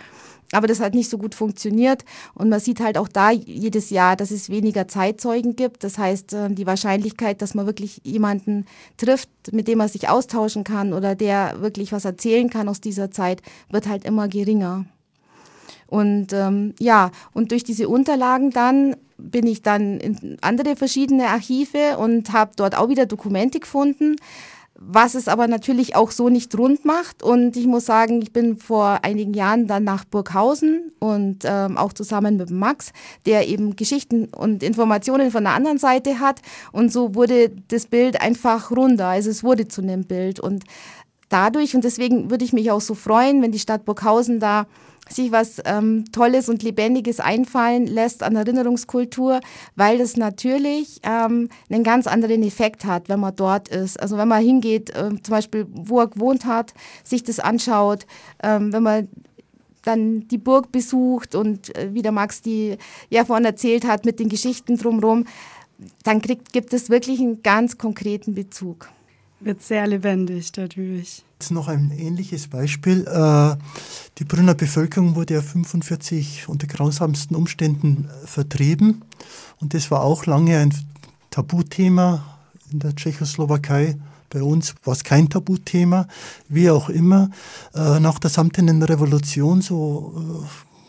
Aber das hat nicht so gut funktioniert und man sieht halt auch da jedes Jahr, dass es weniger Zeitzeugen gibt. Das heißt, die Wahrscheinlichkeit, dass man wirklich jemanden trifft, mit dem man sich austauschen kann oder der wirklich was erzählen kann aus dieser Zeit, wird halt immer geringer. Und ähm, ja, und durch diese Unterlagen dann bin ich dann in andere verschiedene Archive und habe dort auch wieder Dokumente gefunden, was es aber natürlich auch so nicht rund macht. Und ich muss sagen, ich bin vor einigen Jahren dann nach Burghausen und ähm, auch zusammen mit Max, der eben Geschichten und Informationen von der anderen Seite hat. Und so wurde das Bild einfach runder, also es wurde zu einem Bild. Und dadurch, und deswegen würde ich mich auch so freuen, wenn die Stadt Burghausen da sich was ähm, Tolles und Lebendiges einfallen lässt an Erinnerungskultur, weil das natürlich ähm, einen ganz anderen Effekt hat, wenn man dort ist. Also wenn man hingeht, äh, zum Beispiel, wo er gewohnt hat, sich das anschaut, ähm, wenn man dann die Burg besucht und äh, wie der Max die ja vorhin erzählt hat mit den Geschichten drumherum, dann kriegt, gibt es wirklich einen ganz konkreten Bezug. Wird sehr lebendig dadurch. Jetzt noch ein ähnliches Beispiel. Die Brünner Bevölkerung wurde ja fünfundvierzig unter grausamsten Umständen vertrieben. Und das war auch lange ein Tabuthema in der Tschechoslowakei. Bei uns war es kein Tabuthema, wie auch immer. Nach der samtenen Revolution, so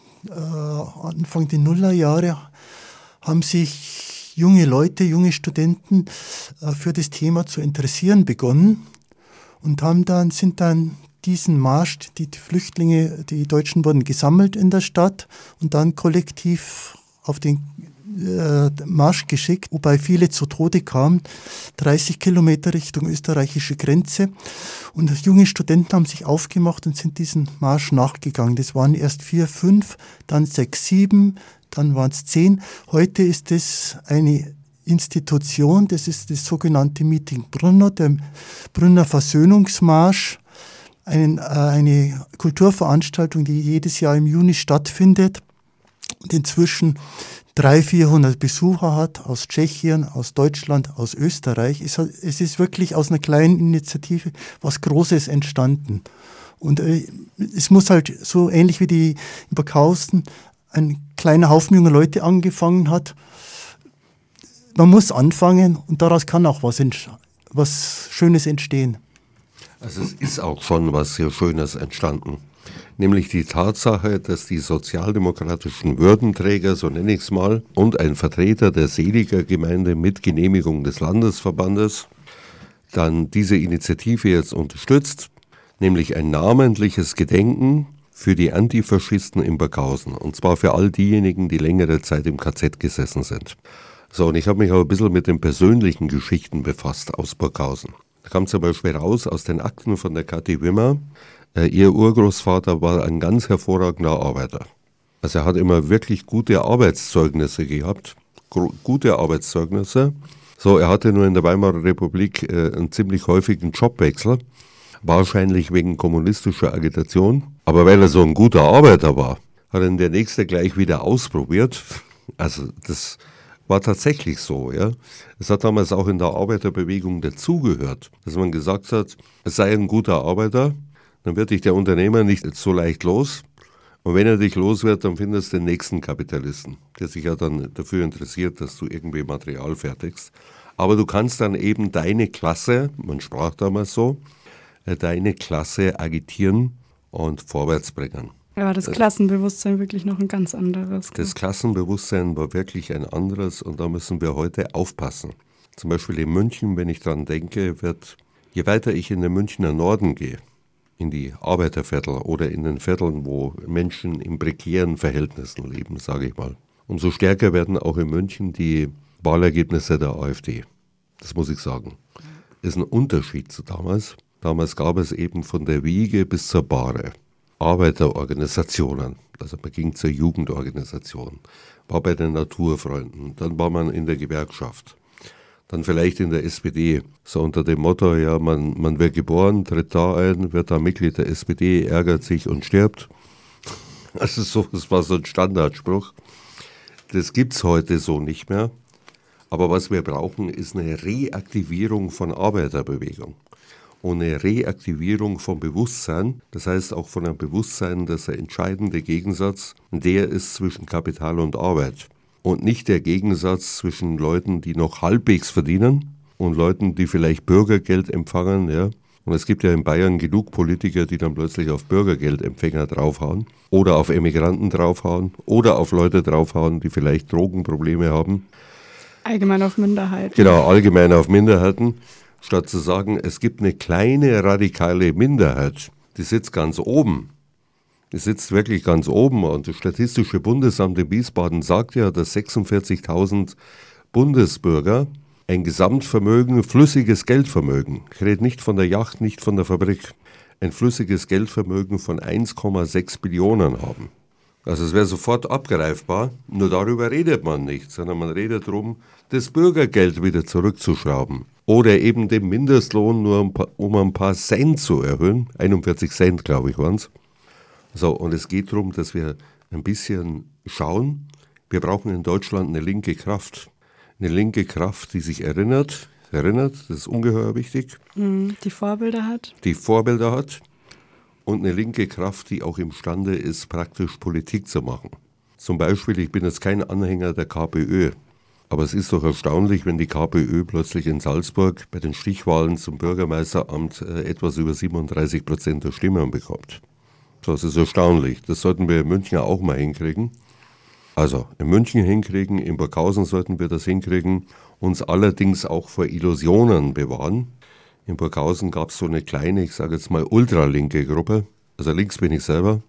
Anfang der Nullerjahre, haben sich junge Leute, junge Studenten für das Thema zu interessieren begonnen. Und haben dann, sind dann diesen Marsch, die Flüchtlinge, die Deutschen wurden gesammelt in der Stadt und dann kollektiv auf den äh, Marsch geschickt, wobei viele zu Tode kamen, dreißig Kilometer Richtung österreichische Grenze. Und junge Studenten haben sich aufgemacht und sind diesen Marsch nachgegangen. Das waren erst vier, fünf, dann sechs, sieben, dann waren es zehn. Heute ist es eine Institution, das ist das sogenannte Meeting Brunner, der Brunner Versöhnungsmarsch, ein, äh, eine Kulturveranstaltung, die jedes Jahr im Juni stattfindet und inzwischen dreihundert, vierhundert Besucher hat aus Tschechien, aus Deutschland, aus Österreich. Es, hat, es ist wirklich aus einer kleinen Initiative was Großes entstanden. Und äh, es muss halt so ähnlich wie die in Burghausen ein kleiner Haufen junger Leute angefangen hat. Man muss anfangen und daraus kann auch was, was Schönes entstehen. Also es ist auch schon was sehr Schönes entstanden. Nämlich die Tatsache, dass die sozialdemokratischen Würdenträger, so nenne ich es mal, und ein Vertreter der Seliger-Gemeinde mit Genehmigung des Landesverbandes dann diese Initiative jetzt unterstützt, nämlich ein namentliches Gedenken für die Antifaschisten in Burghausen. Und zwar für all diejenigen, die längere Zeit im K Z gesessen sind. So, und ich habe mich auch ein bisschen mit den persönlichen Geschichten befasst aus Burghausen. Da kam zum Beispiel raus aus den Akten von der Kathi Wimmer, äh, ihr Urgroßvater war ein ganz hervorragender Arbeiter. Also er hat immer wirklich gute Arbeitszeugnisse gehabt, gro- gute Arbeitszeugnisse. So, er hatte nur in der Weimarer Republik äh, einen ziemlich häufigen Jobwechsel, wahrscheinlich wegen kommunistischer Agitation. Aber weil er so ein guter Arbeiter war, hat ihn der Nächste gleich wieder ausprobiert. Also das war tatsächlich so, ja. Es hat damals auch in der Arbeiterbewegung dazugehört, dass man gesagt hat, es sei ein guter Arbeiter, dann wird dich der Unternehmer nicht so leicht los. Und wenn er dich los wird, dann findest du den nächsten Kapitalisten, der sich ja dann dafür interessiert, dass du irgendwie Material fertigst. Aber du kannst dann eben deine Klasse, man sprach damals so, deine Klasse agitieren und vorwärts bringen. Ja, das Klassenbewusstsein wirklich noch ein ganz anderes. Das Klassenbewusstsein war wirklich ein anderes und da müssen wir heute aufpassen. Zum Beispiel in München, wenn ich dran denke, wird, je weiter ich in den Münchner Norden gehe, in die Arbeiterviertel oder in den Vierteln, wo Menschen in prekären Verhältnissen leben, sage ich mal, umso stärker werden auch in München die Wahlergebnisse der AfD. Das muss ich sagen. Ist ein Unterschied zu damals. Damals gab es eben von der Wiege bis zur Bahre Arbeiterorganisationen. Also man ging zur Jugendorganisation, war bei den Naturfreunden, dann war man in der Gewerkschaft, dann vielleicht in der S P D, so unter dem Motto, ja, man, man wird geboren, tritt da ein, wird da Mitglied der S P D, ärgert sich und stirbt. Also so, das war so ein Standardspruch. Das gibt's heute so nicht mehr. Aber was wir brauchen, ist eine Reaktivierung von Arbeiterbewegung. und eine Reaktivierung vom Bewusstsein. Das heißt auch von einem Bewusstsein, dass der entscheidende Gegensatz der ist zwischen Kapital und Arbeit. Und nicht der Gegensatz zwischen Leuten, die noch halbwegs verdienen und Leuten, die vielleicht Bürgergeld empfangen. Ja. Und es gibt ja in Bayern genug Politiker, die dann plötzlich auf Bürgergeldempfänger draufhauen oder auf Emigranten draufhauen oder auf Leute draufhauen, die vielleicht Drogenprobleme haben. Allgemein auf Minderheiten. Genau, allgemein auf Minderheiten. Statt zu sagen, es gibt eine kleine radikale Minderheit, die sitzt ganz oben. Die sitzt wirklich ganz oben. Und das Statistische Bundesamt in Wiesbaden sagt ja, dass sechsundvierzigtausend Bundesbürger ein Gesamtvermögen, flüssiges Geldvermögen, ich rede nicht von der Yacht, nicht von der Fabrik, ein flüssiges Geldvermögen von eins Komma sechs Billionen haben. Also es wäre sofort abgreifbar, nur darüber redet man nicht, sondern man redet darum, das Bürgergeld wieder zurückzuschrauben oder eben den Mindestlohn nur ein paar, um ein paar Cent zu erhöhen, einundvierzig Cent glaube ich waren es. So, und es geht darum, dass wir ein bisschen schauen, wir brauchen in Deutschland eine linke Kraft. Eine linke Kraft, die sich erinnert, erinnert, das ist ungeheuer wichtig. Die Vorbilder hat. Die Vorbilder hat und eine linke Kraft, die auch imstande ist, praktisch Politik zu machen. Zum Beispiel, ich bin jetzt kein Anhänger der KPÖ, aber es ist doch erstaunlich, wenn die KPÖ plötzlich in Salzburg bei den Stichwahlen zum Bürgermeisteramt äh, etwas über siebenunddreißig Prozent der Stimmen bekommt. So, das ist erstaunlich. Das sollten wir in München auch mal hinkriegen. Also in München hinkriegen, in Burghausen sollten wir das hinkriegen, uns allerdings auch vor Illusionen bewahren. In Burghausen gab es so eine kleine, ich sage jetzt mal ultralinke Gruppe, also links bin ich selber,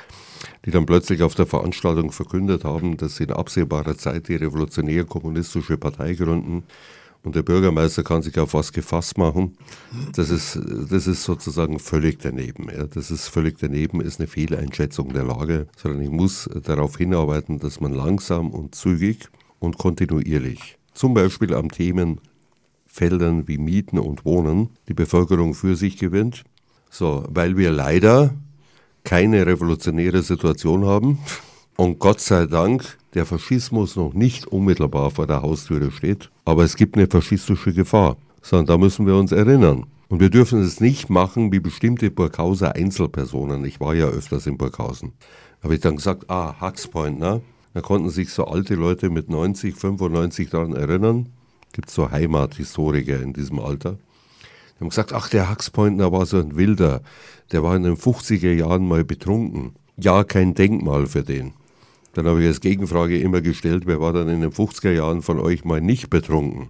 die dann plötzlich auf der Veranstaltung verkündet haben, dass sie in absehbarer Zeit die revolutionär-kommunistische Partei gründen und der Bürgermeister kann sich auf was gefasst machen. Das ist, das ist sozusagen völlig daneben. Ja. Das ist völlig daneben, ist eine Fehleinschätzung der Lage, sondern ich muss darauf hinarbeiten, dass man langsam und zügig und kontinuierlich, zum Beispiel an Themenfeldern wie Mieten und Wohnen, die Bevölkerung für sich gewinnt. So, weil wir leider keine revolutionäre Situation haben und Gott sei Dank der Faschismus noch nicht unmittelbar vor der Haustüre steht, aber es gibt eine faschistische Gefahr, sondern da müssen wir uns erinnern. Und wir dürfen es nicht machen wie bestimmte Burghauser Einzelpersonen. Ich war ja öfters in Burghausen. Da habe ich dann gesagt, ah, Huxpoint, ne? Da konnten sich so alte Leute mit neunzig, fünfundneunzig daran erinnern. Gibt es so Heimathistoriker in diesem Alter. Die haben gesagt, ach, der Huxpointner war so ein Wilder. Der war in den fünfziger Jahren mal betrunken. Ja, kein Denkmal für den. Dann habe ich als Gegenfrage immer gestellt, wer war dann in den fünfziger Jahren von euch mal nicht betrunken?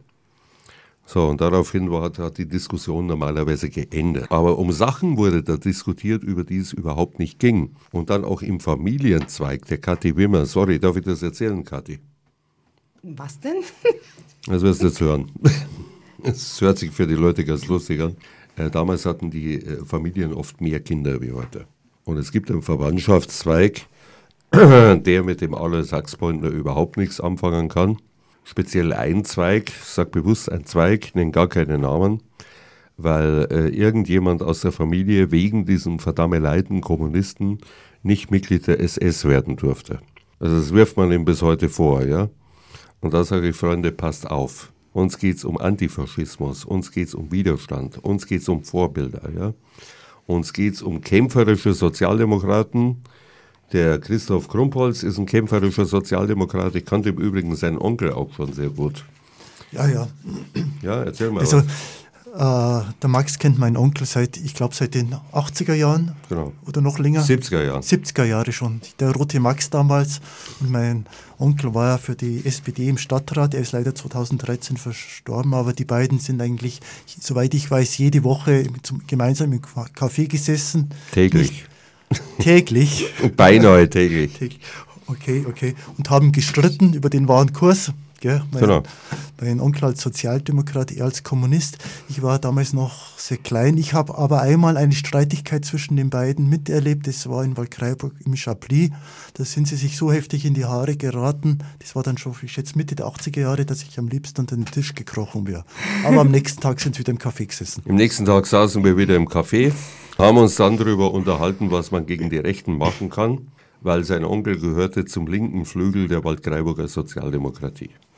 So, und daraufhin war, hat die Diskussion normalerweise geendet. Aber um Sachen wurde da diskutiert, über die es überhaupt nicht ging. Und dann auch im Familienzweig der Kathi Wimmer. Sorry, darf ich das erzählen, Kathi? Was denn? Das wirst du jetzt hören. Es hört sich für die Leute ganz lustig an. Äh, damals hatten die äh, Familien oft mehr Kinder wie heute. Und es gibt einen Verwandtschaftszweig, der mit dem Alois Huxpointner überhaupt nichts anfangen kann. Speziell ein Zweig, ich sage bewusst ein Zweig, nenne gar keine Namen, weil äh, irgendjemand aus der Familie wegen diesem verdammeleiten Kommunisten nicht Mitglied der S S werden durfte. Also das wirft man ihm bis heute vor, ja. Und da sage ich, Freunde, passt auf. Uns geht es um Antifaschismus, uns geht es um Widerstand, uns geht es um Vorbilder, ja. Uns geht es um kämpferische Sozialdemokraten. Der Christoph Krumpholz ist ein kämpferischer Sozialdemokrat. Ich kannte im Übrigen seinen Onkel auch schon sehr gut. Ja, ja. Ja, erzähl mal. Also, äh, der Max kennt meinen Onkel seit, ich glaube, seit den achtziger Jahren. Genau. Oder noch länger. siebziger Jahren. siebziger Jahre schon. Der rote Max damals. Und mein Onkel war ja für die S P D im Stadtrat. Er ist leider zweitausenddreizehn verstorben. Aber die beiden sind eigentlich, soweit ich weiß, jede Woche zum, gemeinsam im Café gesessen. Täglich. Nicht, täglich. Beinahe täglich. täglich. Okay, okay. Und haben gestritten über den wahren Kurs. Gell? Mein, Genau. mein Onkel als Sozialdemokrat, er als Kommunist. Ich war damals noch sehr klein. Ich habe aber einmal eine Streitigkeit zwischen den beiden miterlebt. Das war in Waldkraiburg im Chablis. Da sind sie sich so heftig in die Haare geraten. Das war dann schon, ich schätze, Mitte der achtziger Jahre, dass ich am liebsten unter den Tisch gekrochen wäre. Aber am nächsten Tag sind sie wieder im Café gesessen. Im nächsten Tag saßen wir wieder im Café, haben uns dann darüber unterhalten, was man gegen die Rechten machen kann, weil sein Onkel gehörte zum linken Flügel der Waldkraiburger Sozialdemokratie.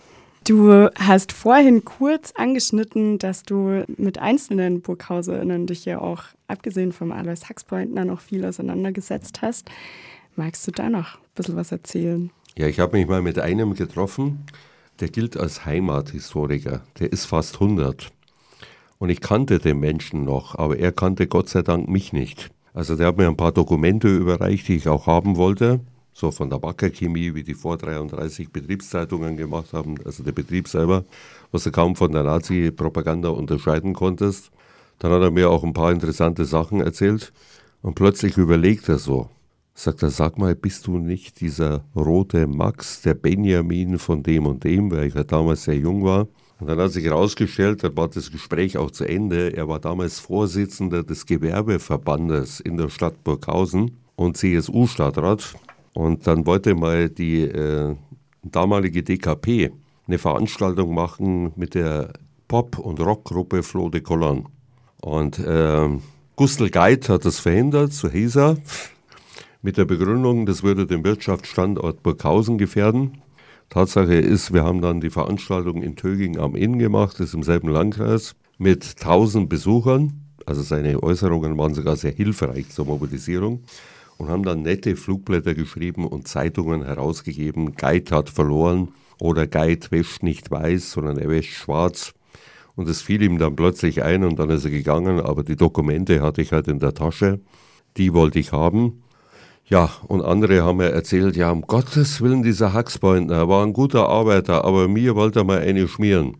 Du hast vorhin kurz angeschnitten, dass du mit einzelnen BurghauserInnen dich ja auch, abgesehen vom Alois Haxpointner, noch viel auseinandergesetzt hast. Magst du da noch ein bisschen was erzählen? Ja, ich habe mich mal mit einem getroffen, der gilt als Heimathistoriker. Der ist fast hundert. Und ich kannte den Menschen noch, aber er kannte Gott sei Dank mich nicht. Also der hat mir ein paar Dokumente überreicht, die ich auch haben wollte. So von der Wackerchemie, wie die vor dreiunddreißig Betriebszeitungen gemacht haben, also der Betrieb selber, was du kaum von der Nazi-Propaganda unterscheiden konntest. Dann hat er mir auch ein paar interessante Sachen erzählt und plötzlich überlegt er so, sagt er, sag mal, bist du nicht dieser rote Max, der Benjamin von dem und dem, weil ich ja damals sehr jung war. Und dann hat sich herausgestellt, dann war das Gespräch auch zu Ende, er war damals Vorsitzender des Gewerbeverbandes in der Stadt Burghausen und C S U-Stadtrat. Und dann wollte mal die äh, damalige D K P eine Veranstaltung machen mit der Pop- und Rockgruppe Flo de Colon. Und äh, Gustl Geit hat das verhindert, so hieß er, mit der Begründung, das würde den Wirtschaftsstandort Burghausen gefährden. Tatsache ist, wir haben dann die Veranstaltung in Töging am Inn gemacht, das ist im selben Landkreis, mit tausend Besuchern. Also seine Äußerungen waren sogar sehr hilfreich zur Mobilisierung. Und haben dann nette Flugblätter geschrieben und Zeitungen herausgegeben. Geit hat verloren oder Geit wäscht nicht weiß, sondern er wäscht schwarz. Und das fiel ihm dann plötzlich ein und dann ist er gegangen. Aber die Dokumente hatte ich halt in der Tasche. Die wollte ich haben. Ja, und andere haben mir erzählt, ja, um Gottes Willen, dieser Haxpointner war ein guter Arbeiter, aber mir wollte er mal eine schmieren.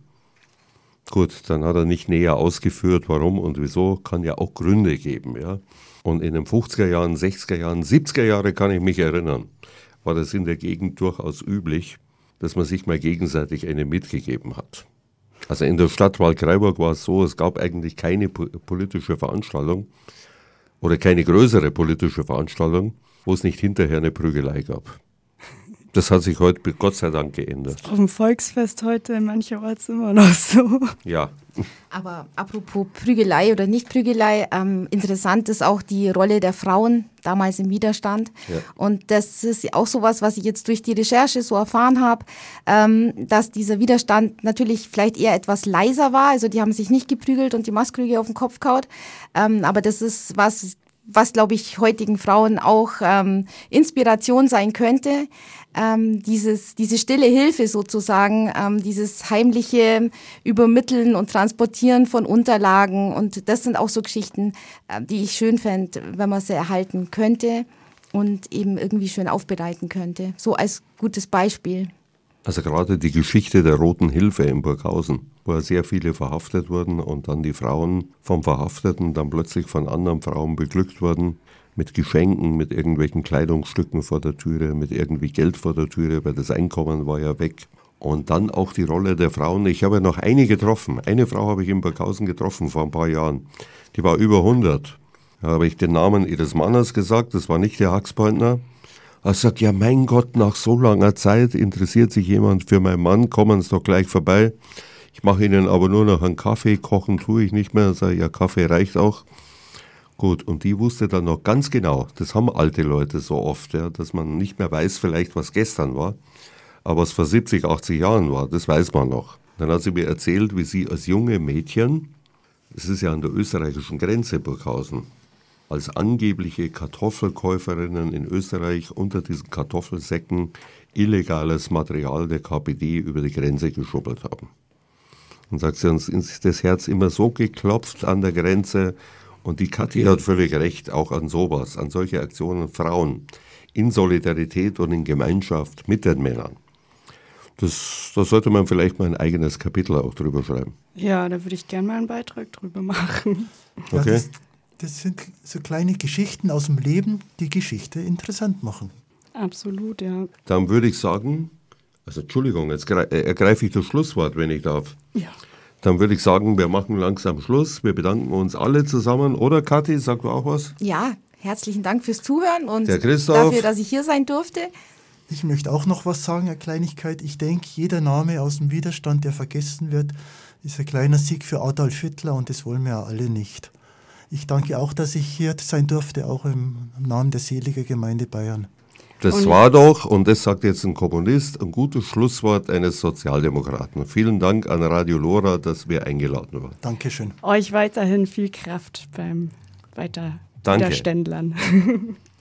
Gut, dann hat er nicht näher ausgeführt, warum und wieso. Kann ja auch Gründe geben, ja. Und in den fünfziger Jahren, sechziger Jahren, siebziger Jahre kann ich mich erinnern, war das in der Gegend durchaus üblich, dass man sich mal gegenseitig eine mitgegeben hat. Also in der Stadt Waldkraiburg war es so, es gab eigentlich keine politische Veranstaltung oder keine größere politische Veranstaltung, wo es nicht hinterher eine Prügelei gab. Das hat sich heute Gott sei Dank geändert. Auf dem Volksfest heute mancherorts immer noch so. Ja. Aber apropos Prügelei oder Nicht-Prügelei, ähm, interessant ist auch die Rolle der Frauen damals im Widerstand. Ja. Und das ist auch sowas, was ich jetzt durch die Recherche so erfahren habe, ähm, dass dieser Widerstand natürlich vielleicht eher etwas leiser war. Also die haben sich nicht geprügelt und die Maßkrüge auf den Kopf gehauen. Ähm, aber das ist was, was glaube ich heutigen Frauen auch ähm, Inspiration sein könnte. Ähm, dieses, diese stille Hilfe sozusagen, ähm, dieses heimliche Übermitteln und Transportieren von Unterlagen, und das sind auch so Geschichten, äh, die ich schön fände, wenn man sie erhalten könnte und eben irgendwie schön aufbereiten könnte. So als gutes Beispiel. Also gerade die Geschichte der Roten Hilfe in Burghausen, wo ja sehr viele verhaftet wurden und dann die Frauen vom Verhafteten dann plötzlich von anderen Frauen beglückt wurden, mit Geschenken, mit irgendwelchen Kleidungsstücken vor der Türe, mit irgendwie Geld vor der Türe, weil das Einkommen war ja weg. Und dann auch die Rolle der Frauen. Ich habe ja noch eine getroffen. Eine Frau habe ich in Burghausen getroffen vor ein paar Jahren. Die war über hundert. Da habe ich den Namen ihres Mannes gesagt, das war nicht der Haxpointner. Er sagt, ja mein Gott, nach so langer Zeit interessiert sich jemand für meinen Mann, kommen Sie doch gleich vorbei. Ich mache Ihnen aber nur noch einen Kaffee, kochen tue ich nicht mehr. Sage, ja, Kaffee reicht auch. Gut, und die wusste dann noch ganz genau, das haben alte Leute so oft, ja, dass man nicht mehr weiß vielleicht, was gestern war, aber was vor siebzig, achtzig Jahren war, das weiß man noch. Dann hat sie mir erzählt, wie sie als junge Mädchen, es ist ja an der österreichischen Grenze Burghausen, als angebliche Kartoffelkäuferinnen in Österreich unter diesen Kartoffelsäcken illegales Material der K P D über die Grenze geschubbelt haben. Und sagt sie, uns ist das Herz immer so geklopft an der Grenze. Und die Kathi hat völlig recht, auch an sowas, an solche Aktionen, Frauen in Solidarität und in Gemeinschaft mit den Männern. Das, da sollte man vielleicht mal ein eigenes Kapitel auch drüber schreiben. Ja, da würde ich gerne mal einen Beitrag drüber machen. Ja, Okay. das, das sind so kleine Geschichten aus dem Leben, die Geschichte interessant machen. Absolut, ja. Dann würde ich sagen, also Entschuldigung, jetzt gre- äh, ergreife ich das Schlusswort, wenn ich darf. Ja. Dann würde ich sagen, wir machen langsam Schluss. Wir bedanken uns alle zusammen. Oder Kathi, sag du auch was? Ja, herzlichen Dank fürs Zuhören und Der Christoph. dafür, dass ich hier sein durfte. Ich möchte auch noch was sagen, eine Kleinigkeit. Ich denke, jeder Name aus dem Widerstand, der vergessen wird, ist ein kleiner Sieg für Adolf Hitler, und das wollen wir ja alle nicht. Ich danke auch, dass ich hier sein durfte, auch im Namen der Seliger Gemeinde Bayern. Das Und war doch, und das sagt jetzt ein Kommunist, ein gutes Schlusswort eines Sozialdemokraten. Vielen Dank an Radio Lora, dass wir eingeladen waren. Dankeschön. euch weiterhin viel Kraft beim weiter Danke. Widerständlern.